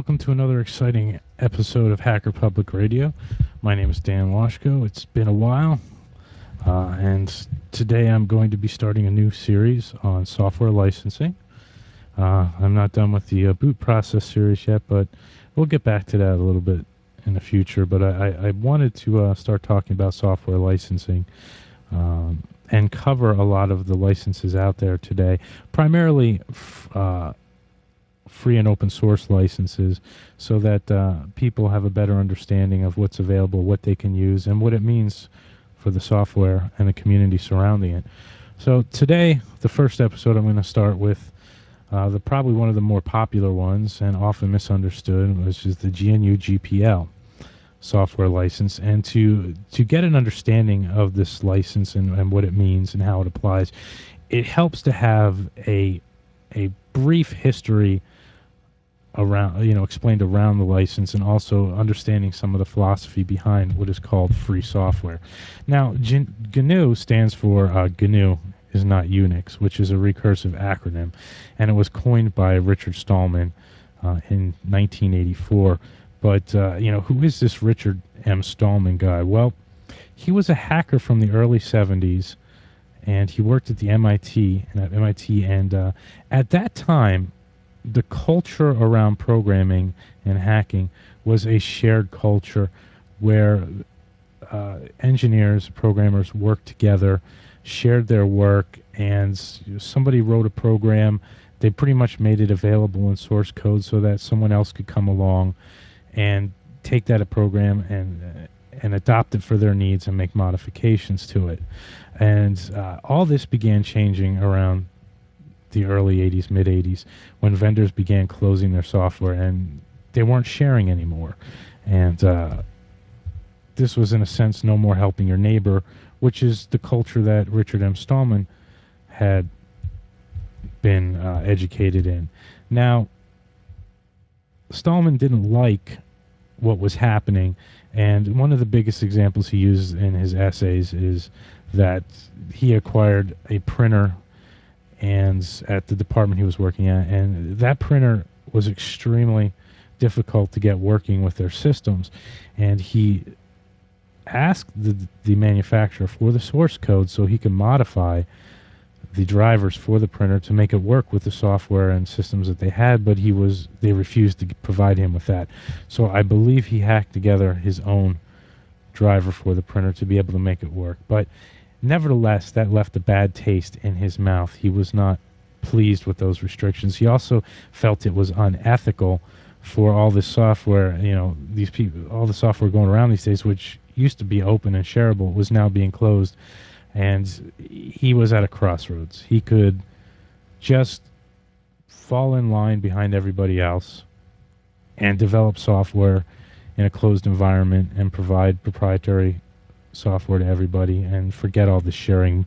welcome to another exciting episode of Hacker Public Radio. My name is Dan Washko. It's been a while, and today I'm going to be starting a new series on software licensing. I'm not done with the boot process series yet, but we'll get back to that a little bit in the future. But I wanted to start talking about software licensing and cover a lot of the licenses out there today, primarily free and open source licenses, so that people have a better understanding of what's available, what they can use, and what it means for the software and the community surrounding it. So today, the first episode, I'm going to start with probably one of the more popular ones and often misunderstood, which is the GNU GPL software license. And to get an understanding of this license and what it means and how it applies, it helps to have a brief history around, explained around the license, and also understanding some of the philosophy behind what is called free software. Now, GNU stands for GNU is not Unix, which is a recursive acronym, and it was coined by Richard Stallman in 1984. But who is this Richard M. Stallman guy? Well, he was a hacker from the early 70s, and he worked at the MIT, and at that time, the culture around programming and hacking was a shared culture where engineers, programmers worked together, shared their work, and somebody wrote a program. They pretty much made it available in source code so that someone else could come along and take that program and adopt it for their needs and make modifications to it. And all this began changing around the early 80s, mid 80s, when vendors began closing their software and they weren't sharing anymore. And this was, in a sense, no more helping your neighbor, which is the culture that Richard M. Stallman had been educated in. Now, Stallman didn't like what was happening, and one of the biggest examples he uses in his essays is that he acquired a printer and at the department he was working at, and that printer was extremely difficult to get working with their systems, and he asked the manufacturer for the source code so he could modify the drivers for the printer to make it work with the software and systems that they had, but they refused to provide him with that. So I believe he hacked together his own driver for the printer to be able to make it work. But nevertheless, that left a bad taste in his mouth. He was not pleased with those restrictions. He also felt it was unethical for all this software, these people, all the software going around these days, which used to be open and shareable, was now being closed. And he was at a crossroads. He could just fall in line behind everybody else and develop software in a closed environment and provide proprietary software to everybody and forget all the sharing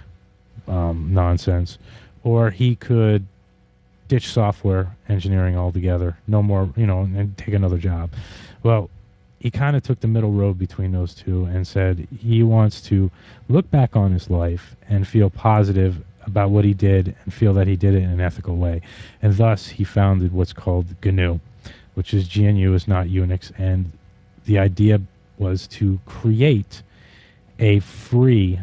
nonsense. Or he could ditch software engineering altogether, no more, and take another job. Well, he kind of took the middle road between those two and said he wants to look back on his life and feel positive about what he did and feel that he did it in an ethical way. And thus he founded what's called GNU, which is GNU is not Unix. And the idea was to create a free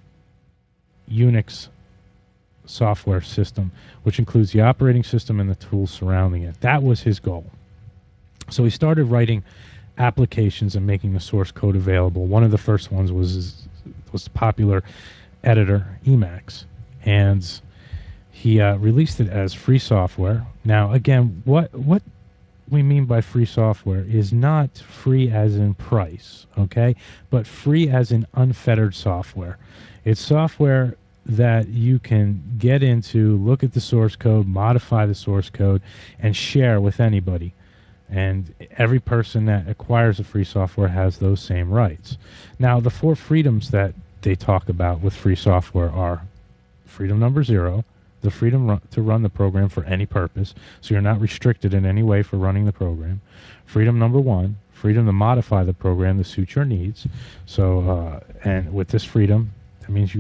Unix software system, which includes the operating system and the tools surrounding it. That was his goal. So he started writing applications and making the source code available. One of the first ones was the popular editor Emacs, and he released it as free software. Now, again, what we mean by free software is not free as in price, okay, but free as in unfettered software. It's software that you can get into, look at the source code, modify the source code, and share with anybody. And every person that acquires a free software has those same rights. Now, the 4 freedoms that they talk about with free software are freedom number 0, the freedom to run the program for any purpose, so you're not restricted in any way for running the program. Freedom number 1, freedom to modify the program to suit your needs. So, and with this freedom, that means you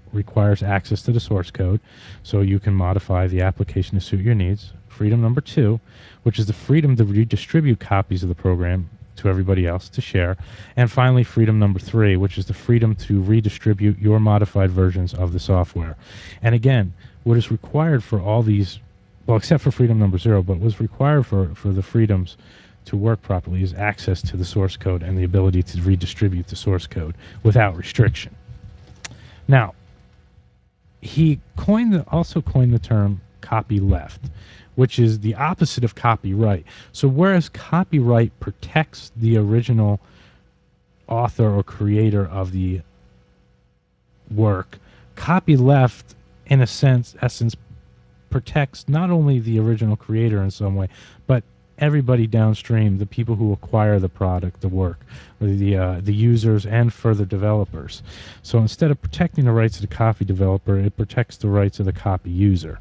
requires access to the source code, so you can modify the application to suit your needs. Freedom number 2, which is the freedom to redistribute copies of the program to everybody else to share. And finally, freedom number 3, which is the freedom to redistribute your modified versions of the software. And again, what is required for all these, well, except for freedom number 0, but what's required for the freedoms to work properly is access to the source code and the ability to redistribute the source code without restriction. Now, he also coined the term copyleft, which is the opposite of copyright. So whereas copyright protects the original author or creator of the work, copyleft, in a essence, protects not only the original creator in some way, but everybody downstream, the people who acquire the product, the work, or the users and further developers. So instead of protecting the rights of the copy developer, it protects the rights of the copy user.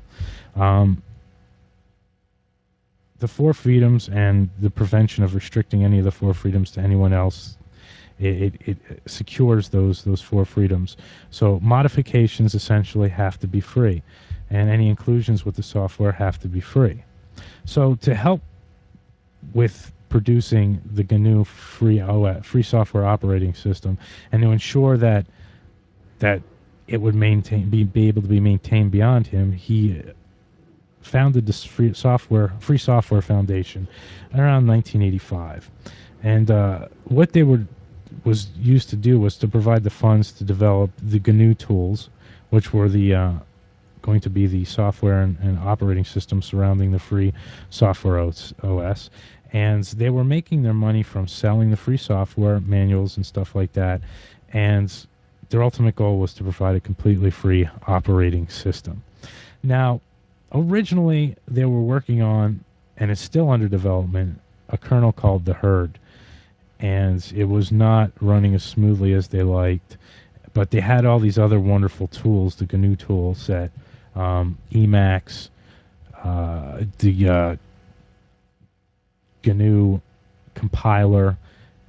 The 4 freedoms and the prevention of restricting any of the 4 freedoms to anyone else, it secures those 4 freedoms. So modifications essentially have to be free, and any inclusions with the software have to be free. So to help with producing the GNU free software operating system, and to ensure that it would be able to be maintained beyond him, he founded this Free Software Foundation around 1985. And what they was used to do was to provide the funds to develop the GNU tools, which were going to be the software and operating system surrounding the free software OS. And they were making their money from selling the free software manuals and stuff like that. And their ultimate goal was to provide a completely free operating system. Now, originally, they were working on, and it's still under development, a kernel called the Herd. And it was not running as smoothly as they liked. But they had all these other wonderful tools, the GNU tool set, Emacs, the GNU compiler,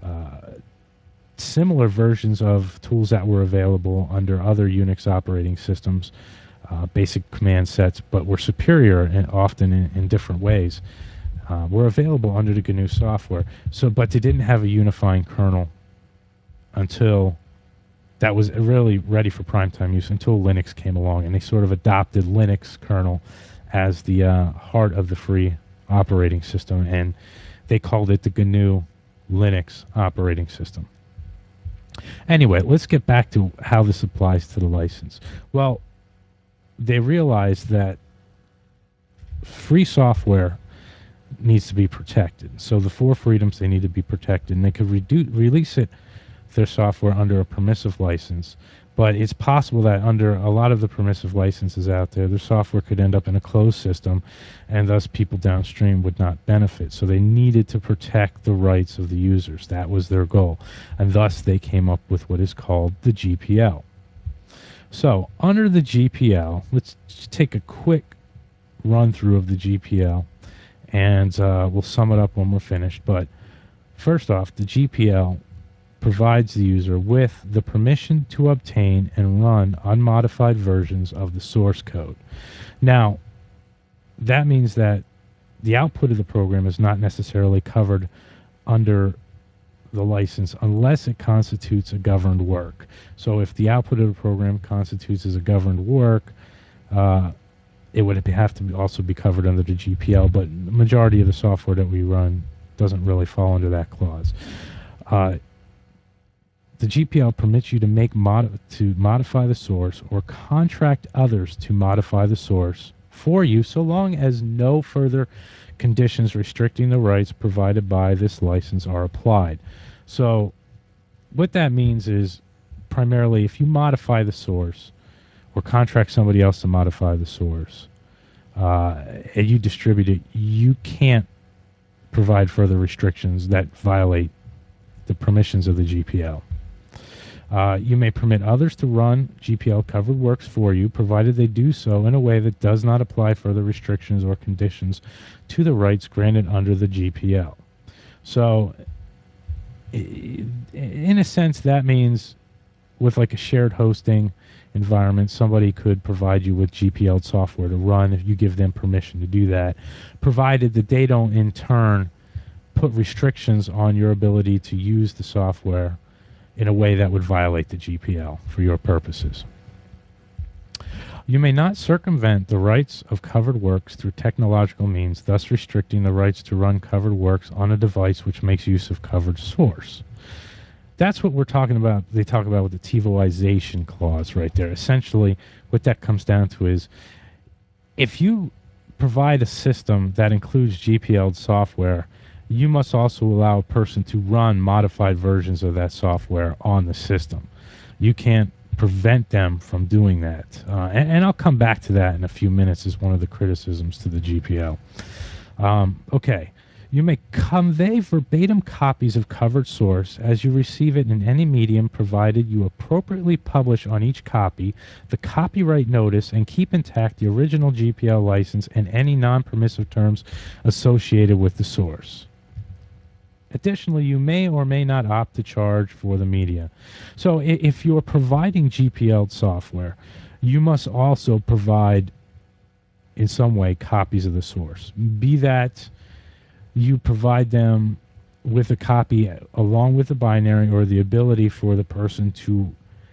similar versions of tools that were available under other Unix operating systems, basic command sets, but were superior and often in different ways, were available under the GNU software. So, but they didn't have a unifying kernel until that was really ready for primetime use, until Linux came along, and they sort of adopted Linux kernel as the heart of the free operating system, and they called it the GNU Linux operating system. Anyway, let's get back to how this applies to the license. Well, they realized that free software needs to be protected. So the 4 freedoms, they need to be protected, and they could release their software under a permissive license. But it's possible that under a lot of the permissive licenses out there, their software could end up in a closed system, and thus people downstream would not benefit. So they needed to protect the rights of the users. That was their goal. And thus they came up with what is called the GPL. So under the GPL, let's just take a quick run through of the GPL, and we'll sum it up when we're finished. But first off, the GPL provides the user with the permission to obtain and run unmodified versions of the source code. Now, that means that the output of the program is not necessarily covered under the license unless it constitutes a governed work. So if the output of the program constitutes as a governed work, it would have to also be covered under the GPL, but the majority of the software that we run doesn't really fall under that clause. The GPL permits you to modify the source or contract others to modify the source for you, so long as no further conditions restricting the rights provided by this license are applied. So what that means is, primarily, if you modify the source or contract somebody else to modify the source, and you distribute it, you can't provide further restrictions that violate the permissions of the GPL. You may permit others to run GPL-covered works for you, provided they do so in a way that does not apply further restrictions or conditions to the rights granted under the GPL. So, in a sense, that means with like a shared hosting, environment, somebody could provide you with GPL software to run if you give them permission to do that, provided that they don't in turn put restrictions on your ability to use the software in a way that would violate the GPL for your purposes. You may not circumvent the rights of covered works through technological means, thus restricting the rights to run covered works on a device which makes use of covered source. That's what we're talking about. They talk about with the TiVoization clause right there. Essentially, what that comes down to is if you provide a system that includes GPL software, you must also allow a person to run modified versions of that software on the system. You can't prevent them from doing that. And I'll come back to that in a few minutes as one of the criticisms to the GPL. Okay. You may convey verbatim copies of covered source as you receive it in any medium, provided you appropriately publish on each copy the copyright notice and keep intact the original GPL license and any non-permissive terms associated with the source. Additionally, you may or may not opt to charge for the media. So if you're providing GPL software, you must also provide in some way copies of the source. Be that you provide them with a copy along with the binary or the ability for the person to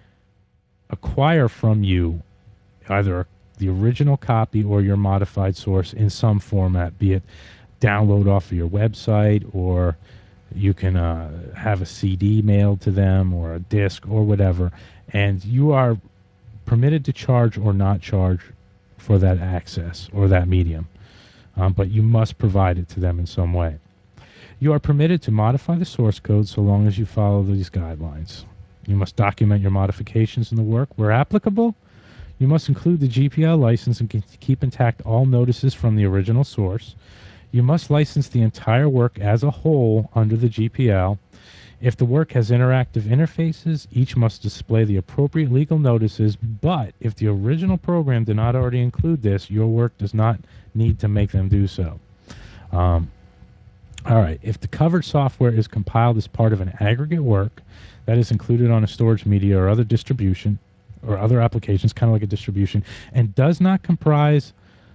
acquire from you either the original copy or your modified source in some format, be it download off of your website, or you can have a CD mailed to them or a disc or whatever, and you are permitted to charge or not charge for that access or that medium. But you must provide it to them in some way. You are permitted to modify the source code so long as you follow these guidelines. You must document your modifications in the work where applicable. You must include the GPL license and keep intact all notices from the original source. You must license the entire work as a whole under the GPL. If the work has interactive interfaces, each must display the appropriate legal notices, but if the original program did not already include this, your work does not need to make them do so. All right. If the covered software is compiled as part of an aggregate work that is included on a storage media or other distribution or other applications, kind of like a distribution, and does not comprise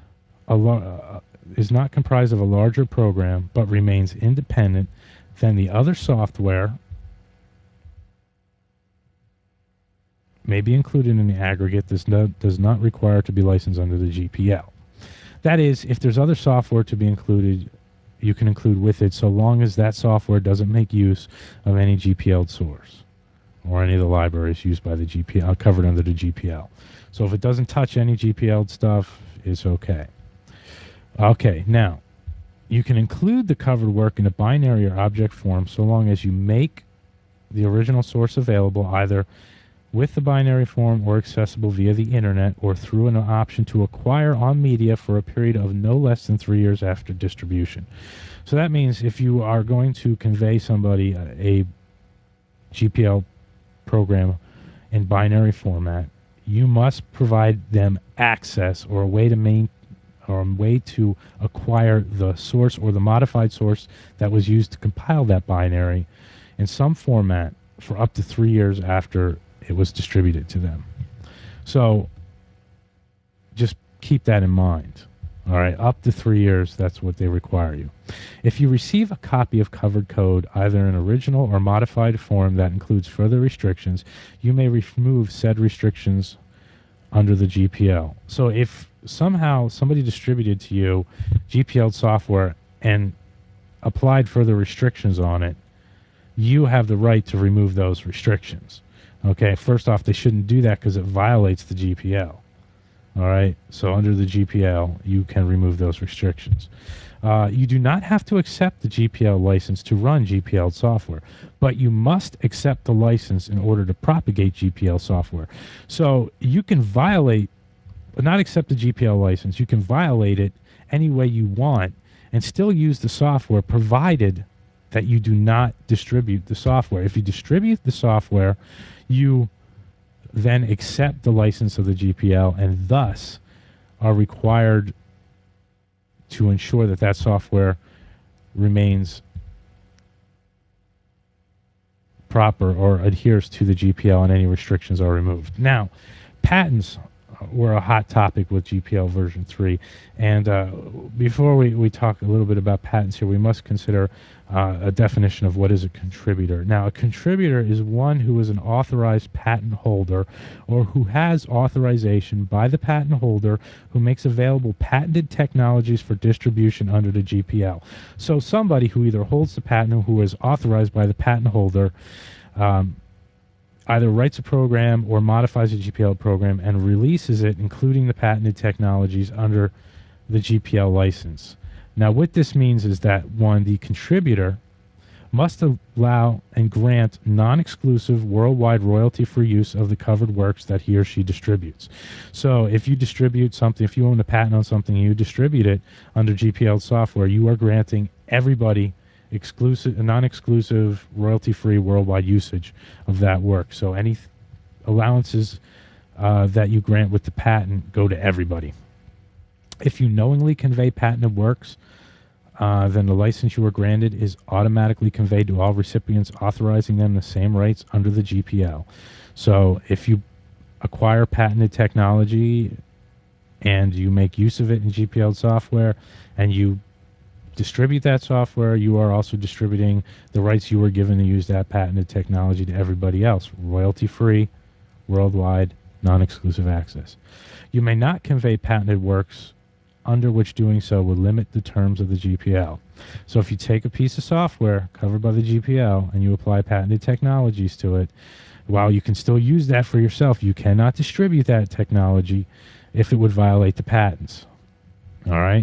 is not comprised of a larger program but remains independent, then the other software may be included in the aggregate. This does not require to be licensed under the GPL. That is, if there's other software to be included, you can include with it so long as that software doesn't make use of any GPL source or any of the libraries used by the GPL, covered under the GPL. So if it doesn't touch any GPL stuff, it's okay. Okay, now, you can include the covered work in a binary or object form so long as you make the original source available either with the binary form or accessible via the internet or through an option to acquire on media for a period of no less than 3 years after distribution. So that means if you are going to convey somebody a GPL program in binary format, you must provide them access or a way to acquire the source or the modified source that was used to compile that binary in some format for up to 3 years after it was distributed to them. So just keep that in mind. All right, up to 3 years, that's what they require you. If you receive a copy of covered code, either in original or modified form that includes further restrictions, you may remove said restrictions under the GPL. So if somehow somebody distributed to you GPL software and applied further restrictions on it, you have the right to remove those restrictions. Okay, first off, they shouldn't do that because it violates the GPL. All right, so under the GPL, you can remove those restrictions. You do not have to accept the GPL license to run GPL software, but you must accept the license in order to propagate GPL software. So you can violate, not accept the GPL license, you can violate it any way you want and still use the software, provided that you do not distribute the software. If you distribute the software, you then accept the license of the GPL and thus are required to ensure that that software remains proper or adheres to the GPL and any restrictions are removed. Now, patents were a hot topic with GPL version 3. And before we talk a little bit about patents here, we must consider a definition of what is a contributor. Now, a contributor is one who is an authorized patent holder or who has authorization by the patent holder who makes available patented technologies for distribution under the GPL. So somebody who either holds the patent or who is authorized by the patent holder either writes a program or modifies a GPL program and releases it, including the patented technologies, under the GPL license. Now, what this means is that, one, the contributor must allow and grant non-exclusive worldwide royalty-free use of the covered works that he or she distributes. So if you distribute something, if you own a patent on something and you distribute it under GPL software, you are granting everybody exclusive, non-exclusive, royalty-free worldwide usage of that work. So any allowances that you grant with the patent go to everybody. If you knowingly convey patented works, then the license you were granted is automatically conveyed to all recipients, authorizing them the same rights under the GPL. So if you acquire patented technology and you make use of it in GPL software and you distribute that software, you are also distributing the rights you were given to use that patented technology to everybody else, royalty-free, worldwide, non-exclusive access. You may not convey patented works under which doing so would limit the terms of the GPL. So if you take a piece of software covered by the GPL and you apply patented technologies to it, while you can still use that for yourself, you cannot distribute that technology if it would violate the patents. All right?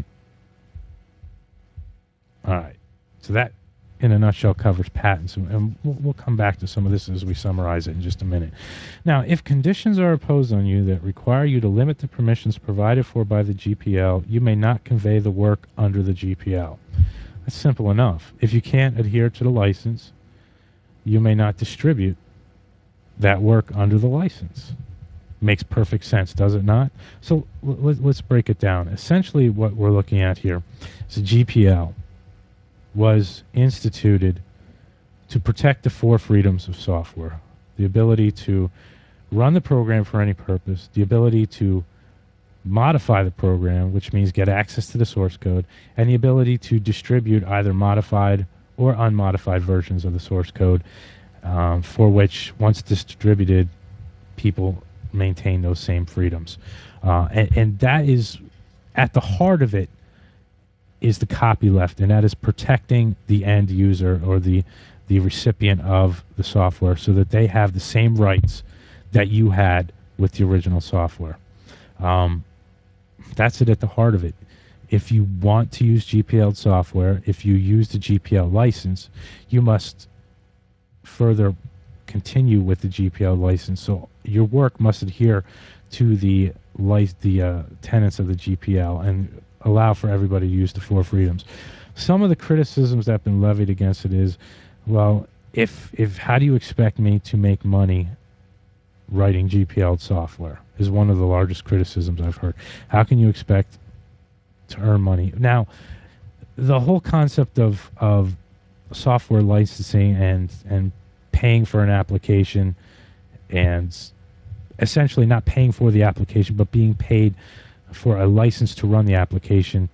All right. So that, in a nutshell, covers patents. And we'll come back to some of this as we summarize it in just a minute. Now, if conditions are imposed on you that require you to limit the permissions provided for by the GPL, you may not convey the work under the GPL. That's simple enough. If you can't adhere to the license, you may not distribute that work under the license. Makes perfect sense, does it not? So let's break it down. Essentially, what we're looking at here is a GPL was instituted to protect the four freedoms of software: the ability to run the program for any purpose, the ability to modify the program, which means get access to the source code, and the ability to distribute either modified or unmodified versions of the source code, for which, once distributed, people maintain those same freedoms. And that is, at the heart of it, is the copyleft, and that is protecting the end user or the recipient of the software so that they have the same rights that you had with the original software. That's it at the heart of it. If you want to use GPL software, if you use the GPL license, you must further continue with the GPL license. So your work must adhere to the tenets of the GPL and allow for everybody to use the four freedoms. Some of the criticisms that have been levied against it is, well, if how do you expect me to make money writing GPL software, is one of the largest criticisms I've heard. How can you expect to earn money? Now, the whole concept of software licensing and paying for an application, and essentially not paying for the application but being paid for a license to run the application,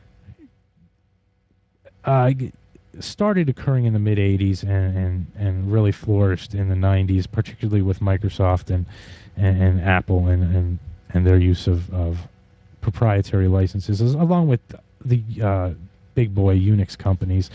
started occurring in the mid-'80s and really flourished in the '90s, particularly with Microsoft and Apple and their use of proprietary licenses, along with the big boy Unix companies,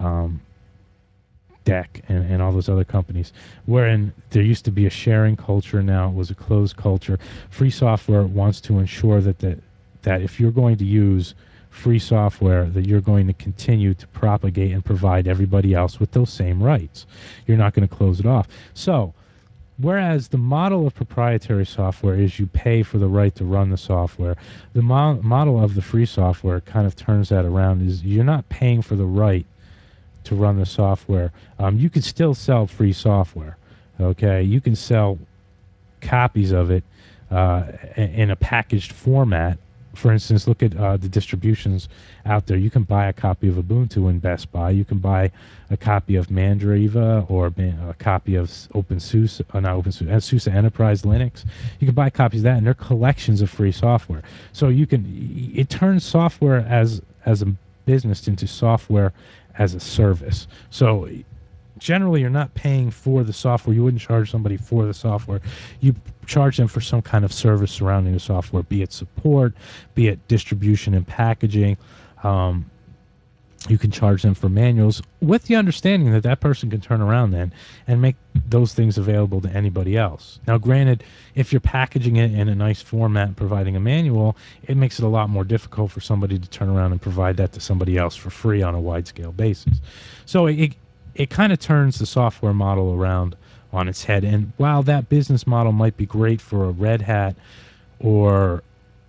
DEC and all those other companies, wherein there used to be a sharing culture. Now it was a closed culture. Free software wants to ensure that if you're going to use free software, that you're going to continue to propagate and provide everybody else with those same rights. You're not going to close it off. So, whereas the model of proprietary software is you pay for the right to run the software, the model of the free software kind of turns that around. Is you're not paying for the right to run the software. You can still sell free software. Okay, you can sell copies of it in a packaged format for instance, look at the distributions out there. You can buy a copy of Ubuntu in Best Buy. You can buy a copy of Mandriva or a copy of OpenSUSE, not OpenSUSE, SUSE Enterprise Linux. You can buy copies of that, and they're collections of free software. So it turns software as a business into software as a service. So generally you're not paying for the software. You wouldn't charge somebody for the software. You charge them for some kind of service surrounding the software, be it support, be it distribution and packaging. You can charge them for manuals with the understanding that that person can turn around then and make those things available to anybody else. Now, granted, if you're packaging it in a nice format and providing a manual, it makes it a lot more difficult for somebody to turn around and provide that to somebody else for free on a wide-scale basis. So it kind of turns the software model around on its head. And while that business model might be great for a Red Hat or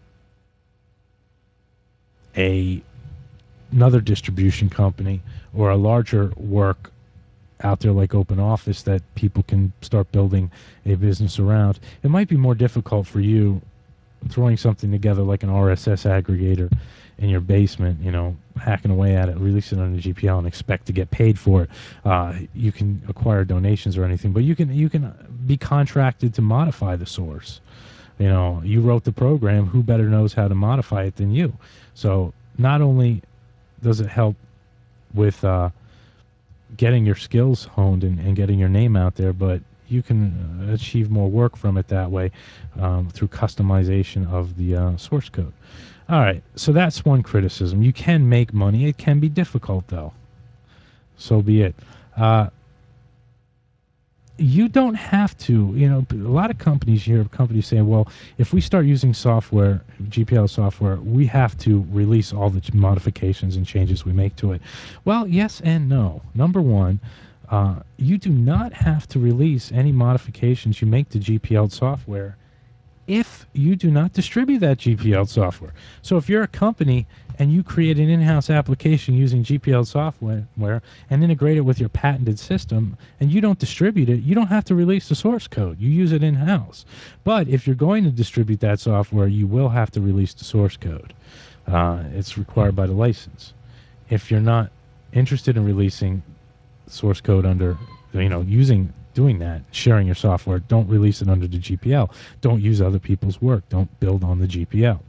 another distribution company or a larger work out there like OpenOffice that people can start building a business around, it might be more difficult for you throwing something together like an RSS aggregator in your basement, hacking away at it, release it on the GPL and expect to get paid for it. You can acquire donations or anything, but you can be contracted to modify the source. You wrote the program. Who better knows how to modify it than you? So not only does it help with getting your skills honed and getting your name out there, but you can achieve more work from it that way through customization of the source code. All right, so that's one criticism. You can make money. It can be difficult, though. So be it. You don't have to, a lot of companies saying, well, if we start using software, GPL software, we have to release all the modifications and changes we make to it. Well, yes and no. Number one, you do not have to release any modifications you make to GPL software if you do not distribute that GPL software. So if you're a company and you create an in-house application using GPL software and integrate it with your patented system and you don't distribute it, you don't have to release the source code. You use it in-house. But if you're going to distribute that software, you will have to release the source code. It's required by the license. If you're not interested in releasing source code under, doing that, sharing your software, don't release it under the GPL. Don't use other people's work. Don't build on the GPL.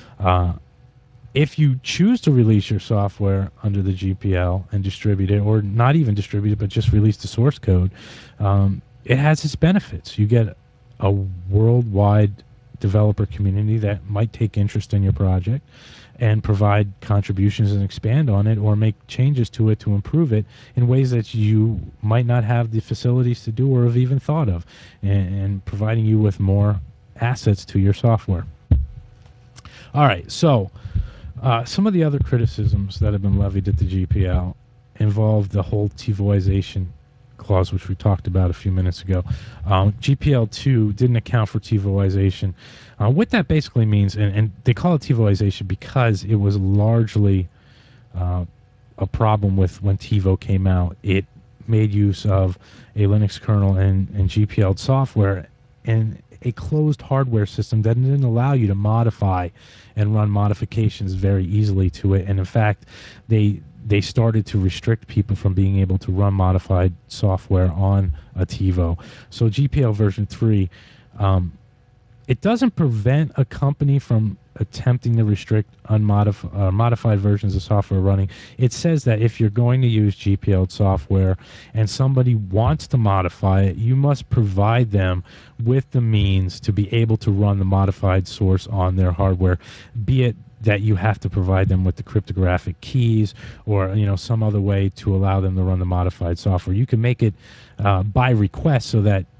If you choose to release your software under the GPL and distribute it, or not even distribute it, but just release the source code, it has its benefits. You get a worldwide developer community that might take interest in your project and provide contributions and expand on it or make changes to it to improve it in ways that you might not have the facilities to do or have even thought of, and providing you with more assets to your software. All right, so some of the other criticisms that have been levied at the GPL involve the whole TiVoization clause, which we talked about a few minutes ago. GPL2 didn't account for TiVoization. What that basically means, and they call it TiVoization because it was largely a problem with when TiVo came out. It made use of a Linux kernel and GPL software and a closed hardware system that didn't allow you to modify and run modifications very easily to it. And in fact, they started to restrict people from being able to run modified software on a TiVo. So GPL version 3, it doesn't prevent a company from attempting to restrict modified versions of software running. It says that if you're going to use GPL software and somebody wants to modify it, you must provide them with the means to be able to run the modified source on their hardware, be it that you have to provide them with the cryptographic keys or some other way to allow them to run the modified software. You can make it by request so that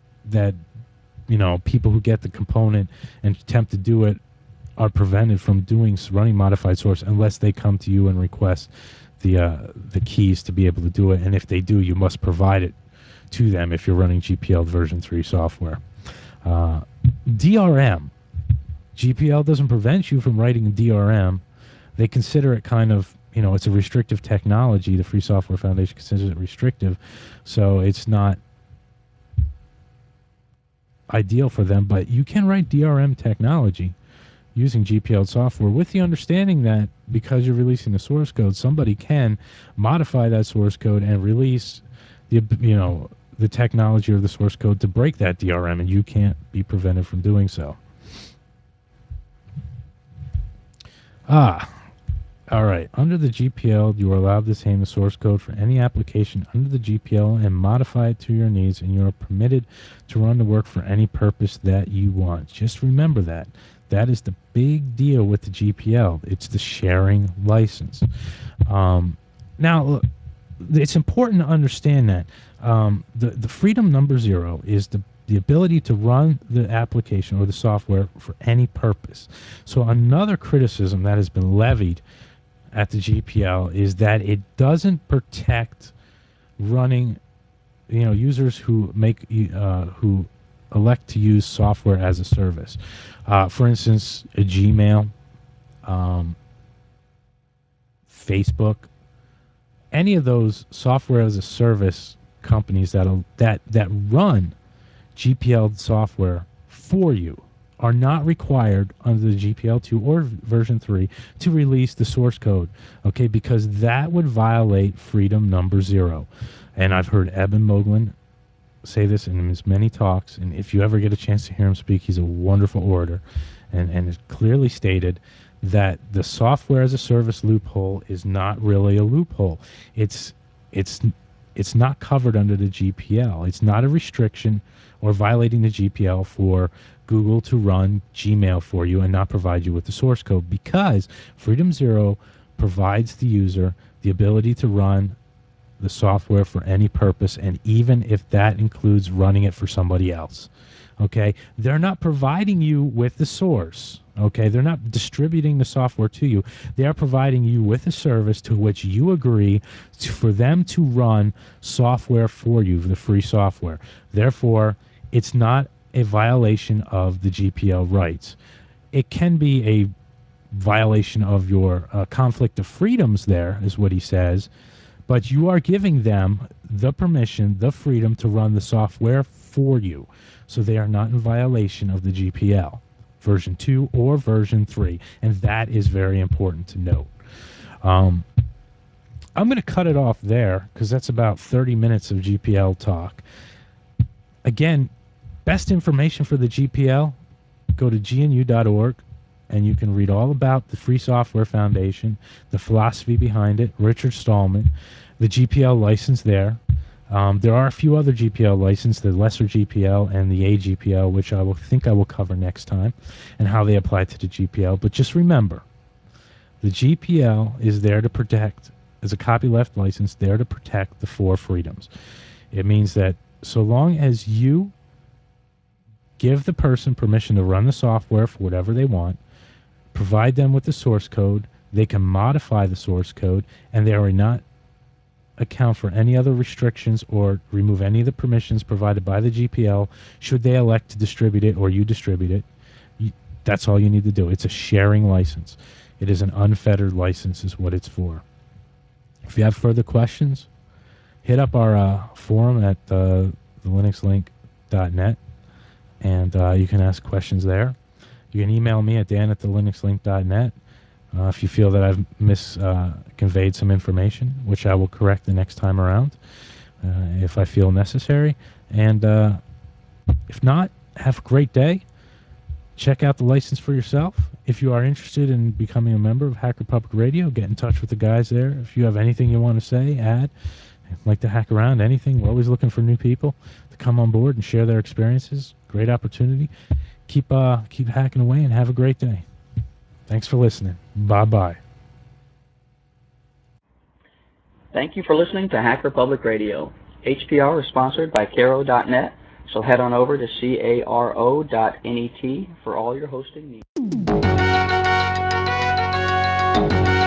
people who get the component and attempt to do it are prevented from running modified source unless they come to you and request the keys to be able to do it. And if they do, you must provide it to them if you're running GPL version 3 software. DRM. GPL doesn't prevent you from writing DRM. They consider it kind of, it's a restrictive technology. The Free Software Foundation considers it restrictive, so it's not ideal for them. But you can write DRM technology. using GPL software with the understanding that because you're releasing the source code, somebody can modify that source code and release the technology or the source code to break that DRM, and you can't be prevented from doing so. All right. Under the GPL, you are allowed to obtain the source code for any application under the GPL and modify it to your needs, and you are permitted to run the work for any purpose that you want. Just remember that. That is the big deal with the GPL. It's the sharing license. Now, look, it's important to understand that the freedom number 0 is the ability to run the application or the software for any purpose. So another criticism that has been levied at the GPL is that it doesn't protect running, users who who elect to use software as a service. For instance, a Gmail, Facebook, any of those software as a service companies that run GPL software for you are not required under the GPL 2 or version 3 to release the source code, okay, because that would violate freedom number 0. And I've heard Eben Moglen say this in his many talks, and if you ever get a chance to hear him speak, he's a wonderful orator, and it clearly stated that the software as a service loophole is not really a loophole. It's not covered under the GPL. It's not a restriction or violating the GPL for Google to run Gmail for you and not provide you with the source code, because Freedom 0 provides the user the ability to run the software for any purpose, and even if that includes running it for somebody else. Okay? They're not providing you with the source. Okay? They're not distributing the software to you. They are providing you with a service to which you agree for them to run software for you, the free software. Therefore, it's not a violation of the GPL rights. It can be a violation of your conflict of freedoms, there is what he says, but you are giving them the permission, the freedom to run the software for you. So they are not in violation of the GPL, version 2 or version 3, and that is very important to note. I'm going to cut it off there because that's about 30 minutes of GPL talk. Again, best information for the GPL, go to gnu.org, and you can read all about the Free Software Foundation, the philosophy behind it, Richard Stallman, the GPL license there. There are a few other GPL licenses, the lesser GPL and the AGPL, which I will cover next time, and how they apply to the GPL. But just remember, the GPL is there to protect, as a copyleft license, there to protect the 4 freedoms. It means that so long as you give the person permission to run the software for whatever they want, provide them with the source code, they can modify the source code, and they are not account for any other restrictions or remove any of the permissions provided by the GPL should they elect to distribute it or you distribute it. That's all you need to do. It's a sharing license. It is an unfettered license is what it's for. If you have further questions, hit up our forum at the linuxlink.net, and you can ask questions there. You can email me at dan@thelinuxlink.net if you feel that I've misconveyed some information, which I will correct the next time around if I feel necessary. And if not, have a great day. Check out the license for yourself. If you are interested in becoming a member of Hacker Public Radio, get in touch with the guys there. If you have anything you want to say, add, like to hack around, anything, we're always looking for new people to come on board and share their experiences. Great opportunity. Keep hacking away and have a great day. Thanks for listening. Bye-bye. Thank you for listening to Hacker Public Radio. HPR is sponsored by Caro.net, so head on over to caro.net for all your hosting needs.